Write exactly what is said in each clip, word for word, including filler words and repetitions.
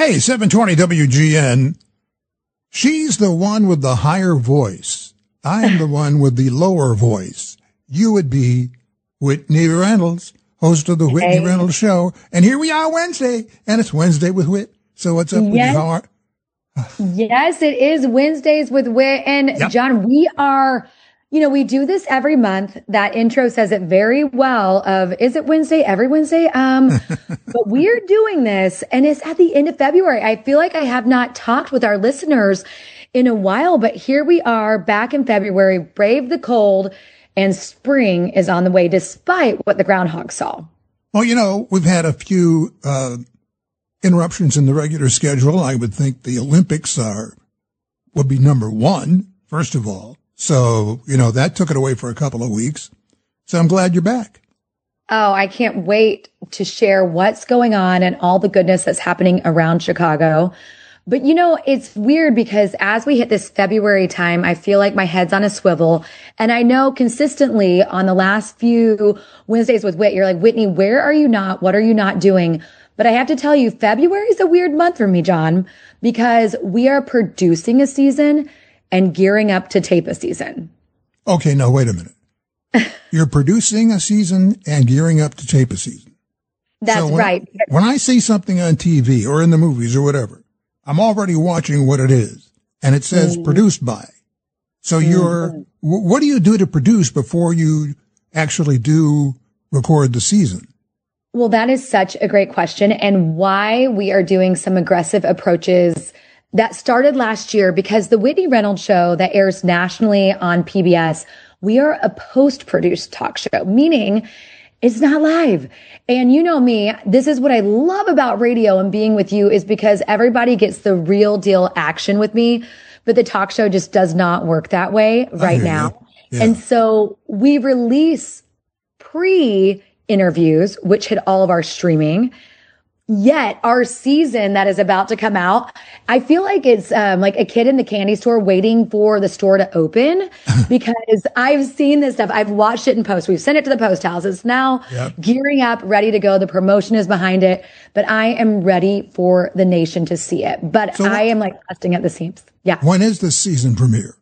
Hey, seven twenty W G N. She's the one with the higher voice. I'm the one with the lower voice. You would be Whitney Reynolds, host of the Whitney hey. Reynolds Show. And here we are Wednesday, and it's Wednesday with Whit. So what's up with yes. you? How are? Yes, it is Wednesdays with Whit. And yep. John, we are, you know, we do this every month. That intro says it very well of, is it Wednesday every Wednesday? Um, but we're doing this and it's at the end of February. I feel like I have not talked with our listeners in a while, but here we are back in February, brave the cold, and spring is on the way despite what the groundhog saw. Well, you know, we've had a few, uh, interruptions in the regular schedule. I would think the Olympics are, would be number one, first of all. So, you know, that took it away for a couple of weeks. So I'm glad you're back. Oh, I can't wait to share what's going on and all the goodness that's happening around Chicago. But, you know, it's weird because as we hit this February time, I feel like my head's on a swivel. And I know consistently on the last few Wednesdays with Whit, you're like, Whitney, where are you not? What are you not doing? But I have to tell you, February is a weird month for me, John, because we are producing a season and gearing up to tape a season. Okay, now wait a minute. You're producing a season and gearing up to tape a season. That's so when, right. When I see something on T V or in the movies or whatever, I'm already watching what it is, and it says mm. produced by. So mm. you're, w- what do you do to produce before you actually do record the season? Well, that is such a great question, and why we are doing some aggressive approaches that started last year, because the Whitney Reynolds Show that airs nationally on P B S, we are a post-produced talk show, meaning it's not live. And you know me, this is what I love about radio and being with you is because everybody gets the real deal action with me, but the talk show just does not work that way right now. Yeah. And so we release pre-interviews, which hit all of our streaming. Yet our season that is about to come out, I feel like it's um, like a kid in the candy store waiting for the store to open because I've seen this stuff. I've watched it in post. We've sent it to the post house. It's now yep. gearing up, ready to go. The promotion is behind it, but I am ready for the nation to see it. But so I am like busting at the seams. Yeah. When is the season premiere?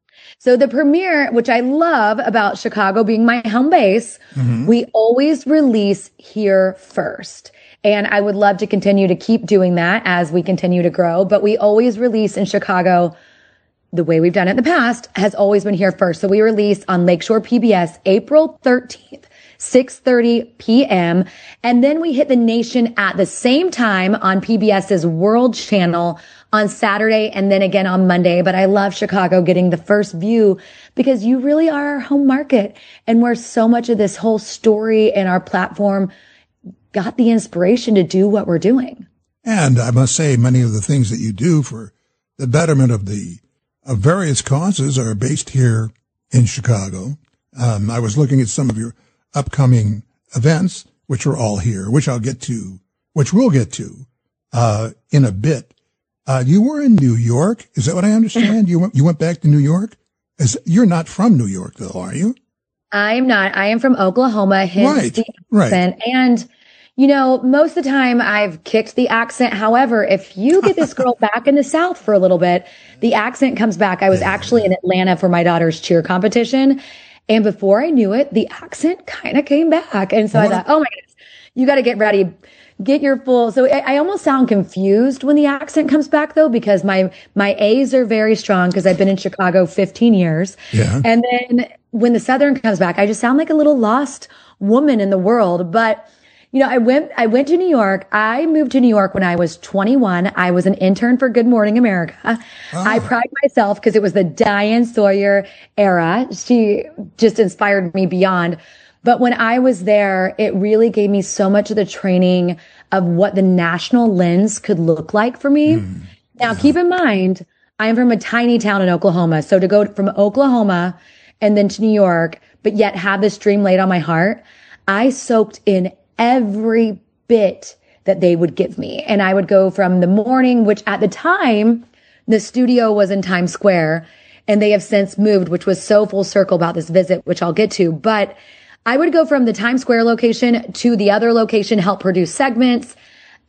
So the premiere, which I love about Chicago being my home base, mm-hmm. we always release here first. And I would love to continue to keep doing that as we continue to grow. But we always release in Chicago the way we've done it in the past has always been here first. So we release on Lakeshore P B S April thirteenth, six thirty p.m. And then we hit the nation at the same time on PBS's World Channel on Saturday and then again on Monday. But I love Chicago getting the first view because you really are our home market and where so much of this whole story and our platform got the inspiration to do what we're doing. And I must say, many of the things that you do for the betterment of the of various causes are based here in Chicago. Um, I was looking at some of your upcoming events, which are all here, which I'll get to, which we'll get to uh, in a bit. Uh, you were in New York. Is that what I understand? you went, you went back to New York? Is, you're not from New York, though, are you? I am not. I am from Oklahoma. Hence right. the right. accent. And you know, most of the time I've kicked the accent. However, if you get this girl back in the South for a little bit, the accent comes back. I was actually in Atlanta for my daughter's cheer competition. And before I knew it, the accent kind of came back. And so what? I thought, oh my goodness, you got to get ready, get your full. So I, I almost sound confused when the accent comes back though, because my, my A's are very strong because I've been in Chicago fifteen years. Yeah. And then when the Southern comes back, I just sound like a little lost woman in the world. But you know, I went, I went to New York. I moved to New York when I was twenty-one. I was an intern for Good Morning America. Oh. I pride myself because it was the Diane Sawyer era. She just inspired me beyond. But when I was there, it really gave me so much of the training of what the national lens could look like for me. Mm. Now, yeah. keep in mind, I am from a tiny town in Oklahoma. So to go from Oklahoma and then to New York, but yet have this dream laid on my heart, I soaked in every bit that they would give me. And I would go from the morning, which at the time, the studio was in Times Square, and they have since moved, which was so full circle about this visit, which I'll get to. But I would go from the Times Square location to the other location, help produce segments.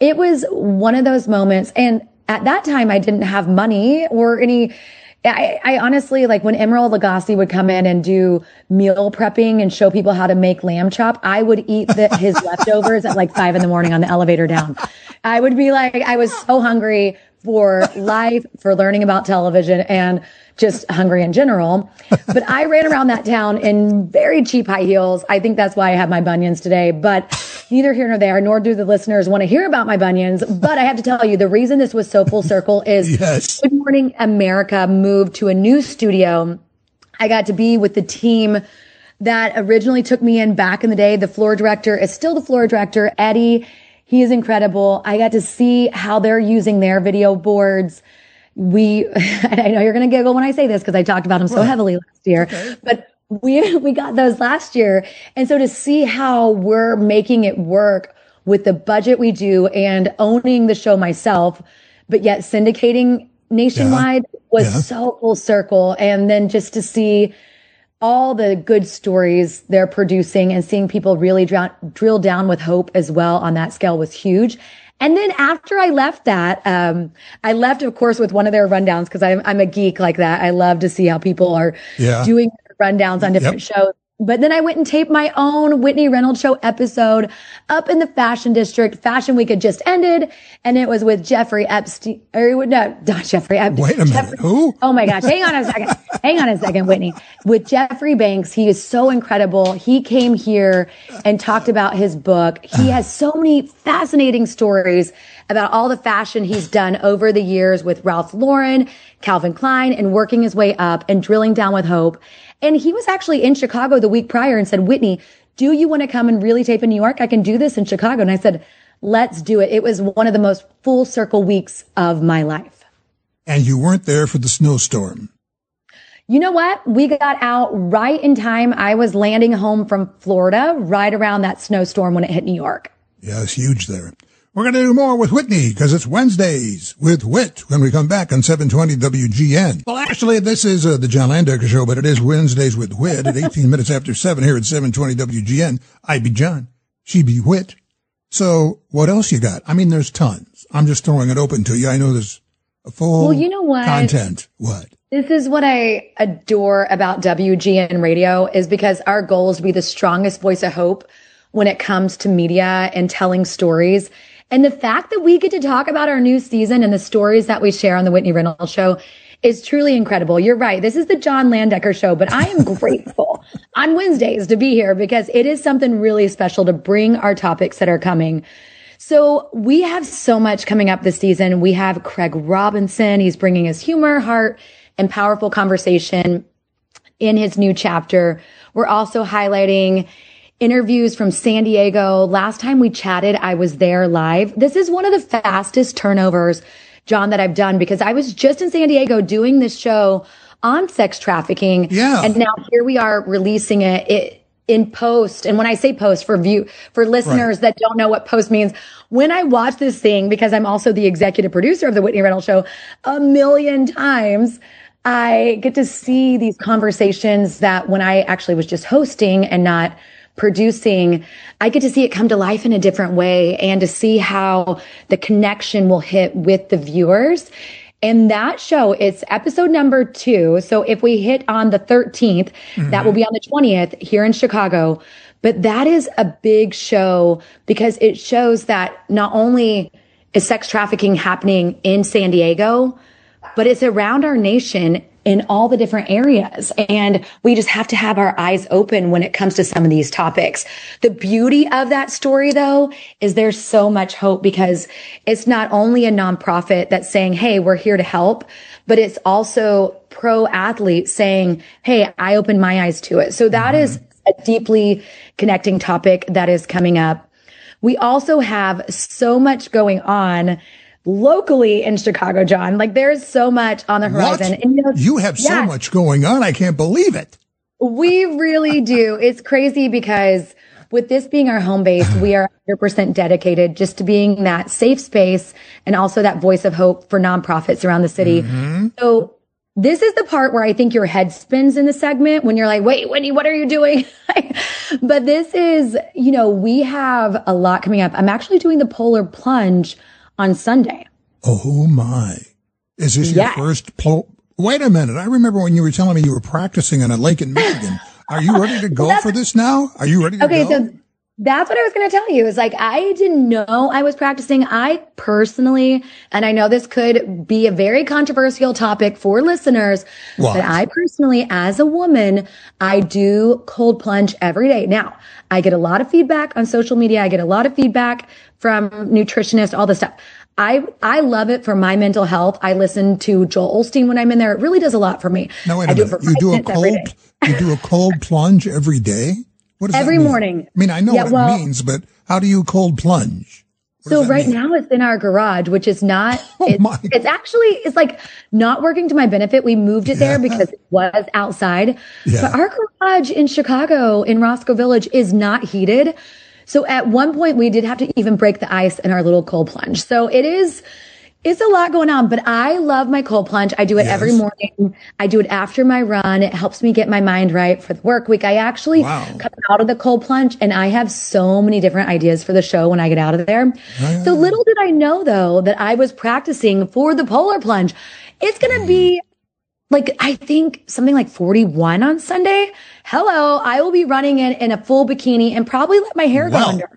it was one of those moments. And at that time, I didn't have money or any, I, I honestly, like when Emerald Lagasse would come in and do meal prepping and show people how to make lamb chop, I would eat the, his leftovers at like five in the morning on the elevator down. I would be like, I was so hungry for life, for learning about television, and just hungry in general. But I ran around that town in very cheap high heels. I think that's why I have my bunions today, but neither here nor there, nor do the listeners want to hear about my bunions. But I have to tell you, the reason this was so full circle is yes. Good Morning America moved to a new studio. I got to be with the team that originally took me in back in the day. The floor director is still the floor director, Eddie. He is incredible. I got to see how they're using their video boards. We, and I know you're going to giggle when I say this because I talked about them so right. heavily last year, okay. but we, we got those last year. And so to see how we're making it work with the budget we do and owning the show myself, but yet syndicating nationwide yeah. was yeah. so full circle. And then just to see all the good stories they're producing and seeing people really drown, drill down with hope as well on that scale was huge. And then after I left that, um, I left, of course, with one of their rundowns because I'm, I'm a geek like that. I love to see how people are yeah. doing rundowns on different yep. shows. But then I went and taped my own Whitney Reynolds Show episode up in the Fashion District. Fashion Week had just ended, and it was with Jeffrey Epstein. Or no, not Jeffrey Epstein. Wait a minute, Jeffrey, who? Oh my gosh, hang on a second. Hang on a second, Whitney. With Jeffrey Banks, he is so incredible. He came here and talked about his book. He has so many fascinating stories about all the fashion he's done over the years with Ralph Lauren, Calvin Klein, and working his way up and drilling down with hope. And he was actually in Chicago the week prior and said, Whitney, do you want to come and really tape in New York? I can do this in Chicago. And I said, let's do it. It was one of the most full circle weeks of my life. And you weren't there for the snowstorm. You know what? We got out right in time. I was landing home from Florida right around that snowstorm when it hit New York. Yeah, it's huge there. We're going to do more with Whitney because it's Wednesdays with Whit when we come back on seven twenty W G N. Well, actually, this is uh, the John Landecker Show, but it is Wednesdays with Whit at eighteen minutes after seven here at seven twenty W G N. I be John. She be Whit. So what else you got? I mean, there's tons. I'm just throwing it open to you. I know there's a full well, you know what? content. What? This is what I adore about W G N Radio is because our goal is to be the strongest voice of hope when it comes to media and telling stories. And the fact that we get to talk about our new season and the stories that we share on the Whitney Reynolds Show is truly incredible. You're right. This is the John Landecker Show, but I am grateful on Wednesdays to be here because it is something really special to bring our topics that are coming. So we have so much coming up this season. We have Craig Robinson. He's bringing his humor, heart, and powerful conversation in his new chapter. We're also highlighting interviews from San Diego. Last time we chatted, I was there live. This is one of the fastest turnovers, John, that I've done because I was just in San Diego doing this show on sex trafficking. Yeah. And now here we are releasing it, it in post. And when I say post for view, for listeners right. that don't know what post means, when I watch this thing, because I'm also the executive producer of the Whitney Reynolds Show a million times, I get to see these conversations that when I actually was just hosting and not producing, I get to see it come to life in a different way and to see how the connection will hit with the viewers. And that show, it's episode number two. So if we hit on the thirteenth, mm-hmm. that will be on the twentieth here in Chicago. But that is a big show because it shows that not only is sex trafficking happening in San Diego, but it's around our nation in all the different areas. And we just have to have our eyes open when it comes to some of these topics. The beauty of that story, though, is there's so much hope because it's not only a nonprofit that's saying, hey, we're here to help, but it's also pro athletes saying, hey, I opened my eyes to it. So that mm-hmm. is a deeply connecting topic that is coming up. We also have so much going on locally in Chicago, John. Like there's so much on the horizon. What? And, you know, you have yeah, so much going on. I can't believe it. We really do. It's crazy because with this being our home base, we are one hundred percent dedicated just to being that safe space and also that voice of hope for nonprofits around the city. Mm-hmm. So This is the part where I think your head spins in the segment when you're like, wait, Whitney, what are you doing? But this is, you know, we have a lot coming up. I'm actually doing the polar plunge on Sunday. Oh my. Is this your yes. first pol- Wait a minute. I remember when you were telling me you were practicing on a lake in Michigan. Are you ready to go well, for this now? Are you ready to okay, go? Okay, so that's what I was going to tell you is like, I didn't know I was practicing. I personally, and I know this could be a very controversial topic for listeners, what? But I personally, as a woman, I do cold plunge every day. Now, I get a lot of feedback on social media. I get a lot of feedback from nutritionists, all this stuff. I, I love it for my mental health. I listen to Joel Osteen when I'm in there. It really does a lot for me. No, wait a minute. You do a cold, you do a cold plunge every day? What does every that mean? morning. I mean, I know yeah, what well, it means, but how do you cold plunge? What so right mean? now it's in our garage, which is not, oh it's, my it's actually, it's like not working to my benefit. We moved it there yeah. because it was outside. Yeah. But our garage in Chicago, in Roscoe Village, is not heated. So at one point we did have to even break the ice in our little cold plunge. So it is, it's a lot going on, but I love my cold plunge. I do it yes. every morning. I do it after my run. It helps me get my mind right for the work week. I actually wow. come out of the cold plunge and I have so many different ideas for the show when I get out of there. Oh. So little did I know though that I was practicing for the polar plunge. It's going to be like, I think something like forty-one on Sunday. Hello. I will be running in, in a full bikini and probably let my hair wow. go under.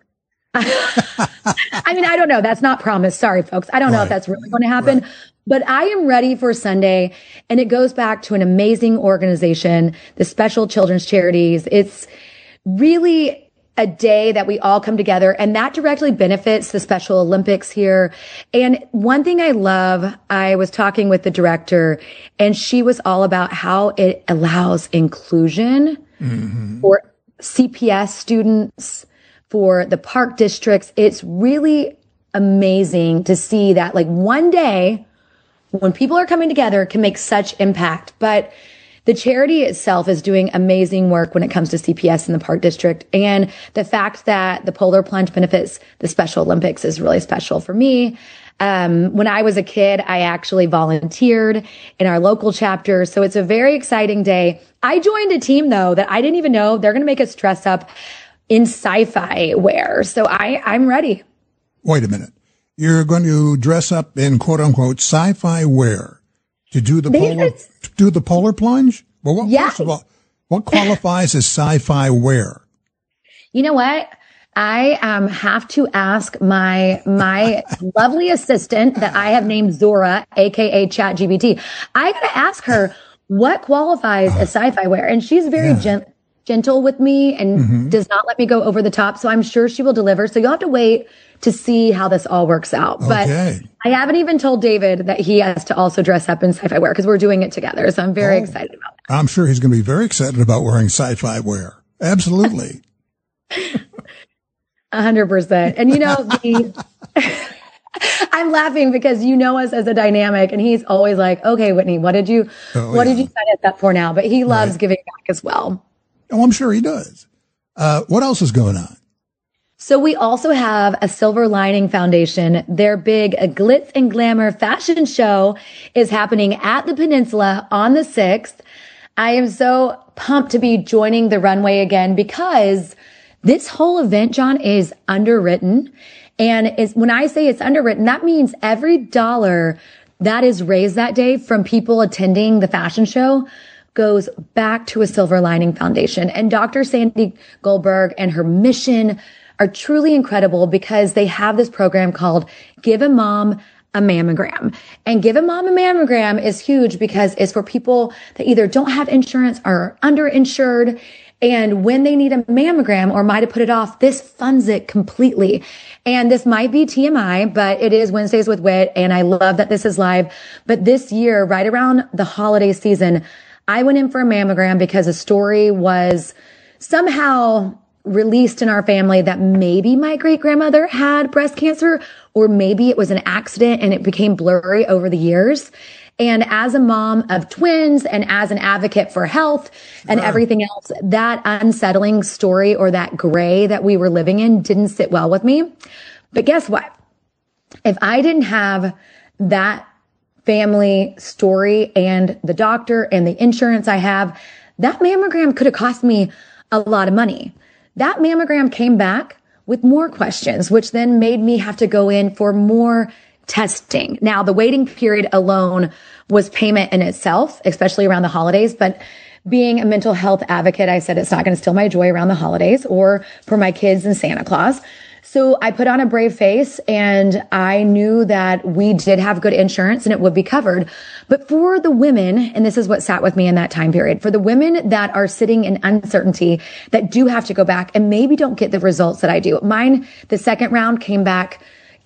I mean, I don't know. That's not promised. Sorry, folks. I don't right. know if that's really going to happen, right. but I am ready for Sunday. And it goes back to an amazing organization, the Special Children's Charities. It's really a day that we all come together and that directly benefits the Special Olympics here. And one thing I love, I was talking with the director and she was all about how it allows inclusion mm-hmm. for C P S students, for the park districts. It's really amazing to see that like one day when people are coming together can make such impact. But the charity itself is doing amazing work when it comes to C P S in the park district. And the fact that the polar plunge benefits the Special Olympics is really special for me. Um, when I was a kid, I actually volunteered in our local chapter. So it's a very exciting day. I joined a team though that I didn't even know they're going to make us dress up in sci-fi wear. So I, I'm ready. Wait a minute. You're going to dress up in quote unquote sci-fi wear to do the polar, to do the polar plunge? Well, what, yes. first of all, what qualifies as sci-fi wear? You know what? I um, have to ask my, my lovely assistant that I have named Zora, A K A ChatGPT. I got to ask her what qualifies as sci-fi wear. And she's very yeah. gentle. gentle with me and mm-hmm. does not let me go over the top. So I'm sure she will deliver. So you'll have to wait to see how this all works out. Okay. But I haven't even told David that he has to also dress up in sci-fi wear because we're doing it together. So I'm very oh, excited about that. I'm sure he's going to be very excited about wearing sci-fi wear. Absolutely. A hundred percent. And you know, the, I'm laughing because you know us as a dynamic and he's always like, okay, Whitney, what did you, oh, what yeah. did you sign us up for now? But he loves right. giving back as well. Oh, I'm sure he does. Uh, what else is going on? So we also have a Silver Lining Foundation. Their big Glitz and Glamour fashion show is happening at the Peninsula on the sixth. I am so pumped to be joining the runway again because this whole event, John, is underwritten. And is, when I say it's underwritten, that means every dollar that is raised that day from people attending the fashion show goes back to a Silver Lining Foundation. And Doctor Sandy Goldberg and her mission are truly incredible because they have this program called Give a Mom a Mammogram. And Give a Mom a Mammogram is huge because it's for people that either don't have insurance or are underinsured. And when they need a mammogram or might have put it off, this funds it completely. And this might be T M I, but it is Wednesdays with Whit. And I love that this is live. But this year, right around the holiday season, I went in for a mammogram because a story was somehow released in our family that maybe my great grandmother had breast cancer, or maybe it was an accident and it became blurry over the years. And as a mom of twins and as an advocate for health and wow. everything else, that unsettling story or that gray that we were living in didn't sit well with me. But guess what? If I didn't have that family story and the doctor and the insurance I have, that mammogram could have cost me a lot of money. That mammogram came back with more questions, which then made me have to go in for more testing. Now, the waiting period alone was payment in itself, especially around the holidays. But being a mental health advocate, I said it's not going to steal my joy around the holidays or for my kids and Santa Claus. So I put on a brave face and I knew that we did have good insurance and it would be covered. But for the women, and this is what sat with me in that time period, for the women that are sitting in uncertainty, that do have to go back and maybe don't get the results that I do. Mine, the second round came back,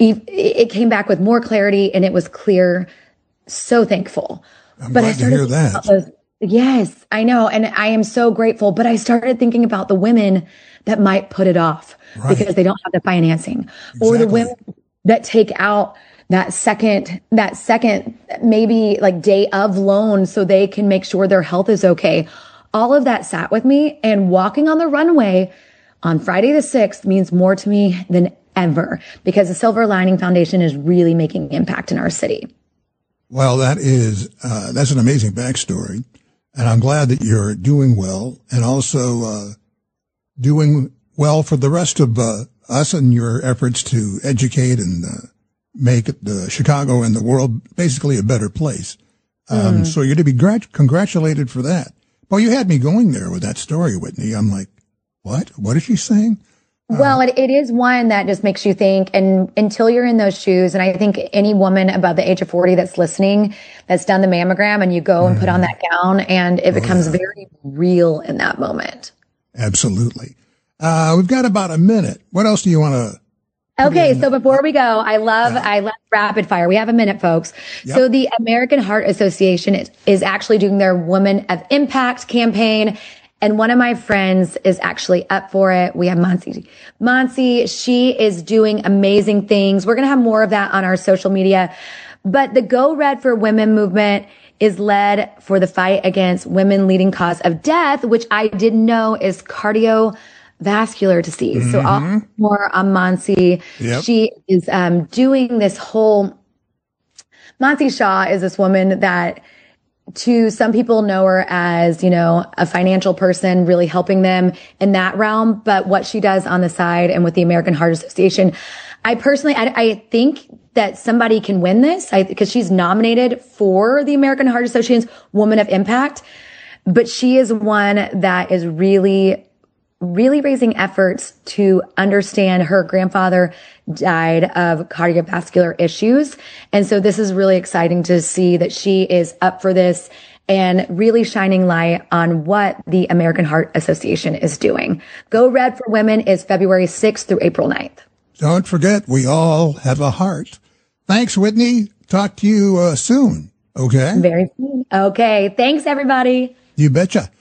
it came back with more clarity and it was clear. So thankful. I'm but glad I started to hear that. Those, yes, I know. And I am so grateful. But I started thinking about the women that might put it off right. because they don't have the financing, exactly. or the women that take out that second, that second, maybe like day of loan so they can make sure their health is okay. All of that sat with me, and walking on the runway on Friday the sixth means more to me than ever because the Silver Lining Foundation is really making an impact in our city. Well, that is, uh, that's an amazing backstory. And I'm glad that you're doing well and also, uh, doing well for the rest of, uh, us in your efforts to educate and, uh, make the Chicago and the world basically a better place. Um, mm. so you're to be grat- congratulated for that. Well, you had me going there with that story, Whitney. I'm like, what? What is she saying? Well, it, it is one that just makes you think, and until you're in those shoes, and I think any woman above the age of forty that's listening, that's done the mammogram, and you go and mm. put on that gown, and it becomes oh, yeah. very real in that moment. Absolutely. Uh, we've got about a minute. What else do you want to? Okay, so before we go, I love, yeah. I love rapid fire. We have a minute, folks. Yep. So the American Heart Association is, is actually doing their Women of Impact campaign. And one of my friends is actually up for it. We have Monsi. Monsi, she is doing amazing things. We're going to have more of that on our social media. But the Go Red for Women movement is led for the fight against women leading cause of death, which I didn't know is cardiovascular disease. Mm-hmm. So I'll more on Monsi. Yep. She is um, doing this whole, Monsi Shah is this woman that to some people know her as, you know, a financial person, really helping them in that realm. But what she does on the side and with the American Heart Association, I personally, I, I think that somebody can win this I, because she's nominated for the American Heart Association's Woman of Impact. But she is one that is really, really raising efforts to understand her grandfather died of cardiovascular issues. And so this is really exciting to see that she is up for this and really shining light on what the American Heart Association is doing. Go Red for Women is February sixth through April ninth. Don't forget, we all have a heart. Thanks, Whitney. Talk to you uh, soon. Okay? Very soon. Okay. Thanks, everybody. You betcha.